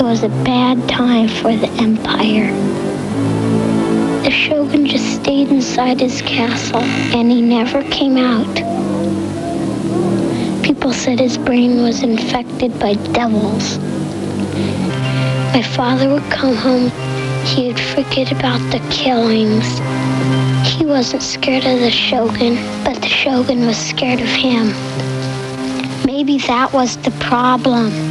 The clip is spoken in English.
It was a bad time for the empire. The shogun just stayed inside his castle, and he never came out. People said his brain was infected by devils. My father would come home, he'd forget about the killings. He wasn't scared of the shogun, but the shogun was scared of him. Maybe that was the problem.